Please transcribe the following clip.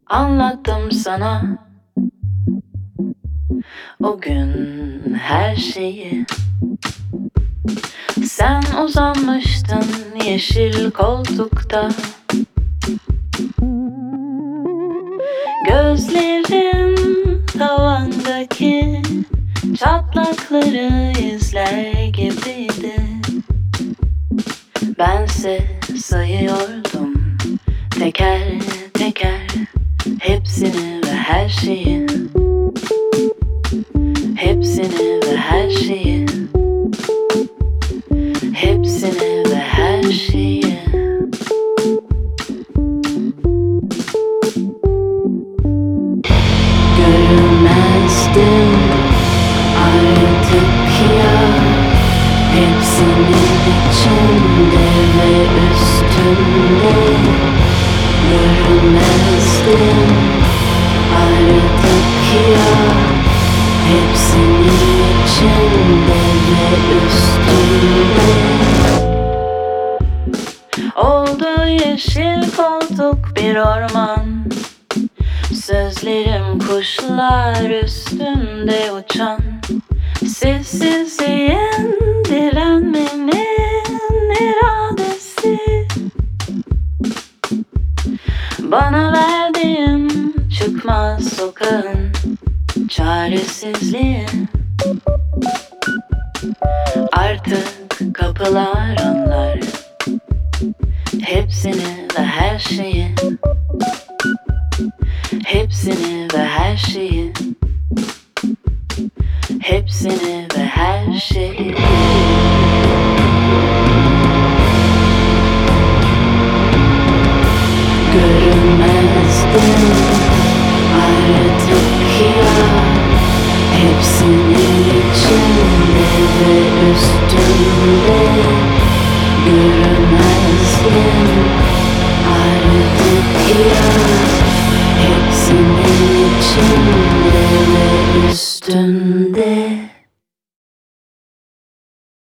Anlattım sana o gün her şeyi. Sen uzanmıştın yeşil koltukta. Gözlerin tavandaki çatlakları izler gibiydi. Bense sayıyordum teker teker hepsini ve her şeyi. Hepsini ve her şeyi. Hepsini ve her şeyi. Görünmezdim artık ya, hepsinin içinde ve üstünde. Görünmezdim artık ya, hepsinin içinde ve üstünde. Oldu yeşil koltuk bir orman. Sözlerim kuşlar üstünde uçan. Sessizliğin direnmenin iradesi. Bana verdiğin çıkmaz sokağın çaresizliği. Artık kapılar anlar hepsini ve her şeyi. Hepsini ve her şeyi. Hepsini ve her şeyi. Görünmezdim artık ya, hepsinin içinde ve üstünde. Görünmezdim artık ya, hepsinin içinde ve üstünde.